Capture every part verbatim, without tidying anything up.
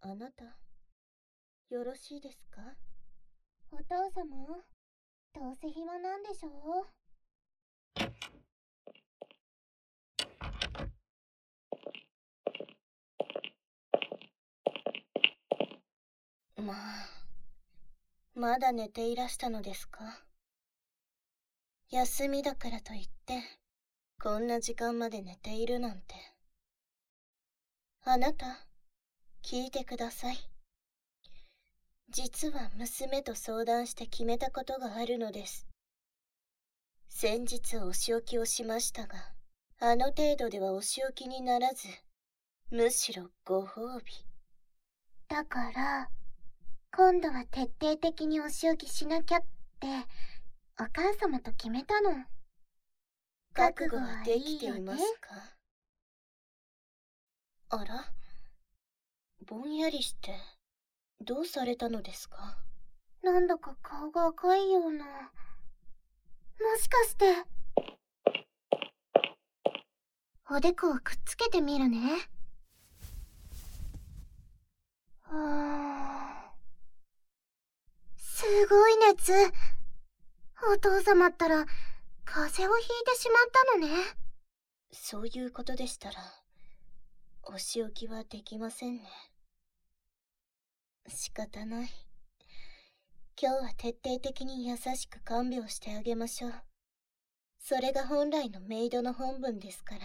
あなた、よろしいですか？ お父様、どうせ暇なんでしょう？まあ、まだ寝ていらしたのですか？休みだからといって、こんな時間まで寝ているなんて。あなた、聞いてください。実は娘と相談して決めたことがあるのです。先日お仕置きをしましたが、あの程度ではお仕置きにならず、むしろご褒美。 だから、今度は徹底的にお仕置きしなきゃって、お母様と決めたの。 覚悟はできていますか？あら、ぼんやりして、どうされたのですか？ なんだか顔が赤いような。もしかして。おでこをくっつけてみるね。うーん。すごい熱。お父様ったら、風邪をひいてしまったのね。 そういうことでしたら、お仕置きはできませんね。仕方ない。今日は徹底的に優しく看病してあげましょう。それが本来のメイドの本分ですから。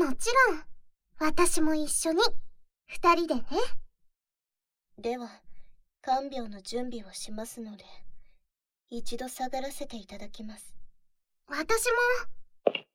もちろん、私も一緒に、二人でね。 では、看病の準備をしますので、一度下がらせていただきます。 私も。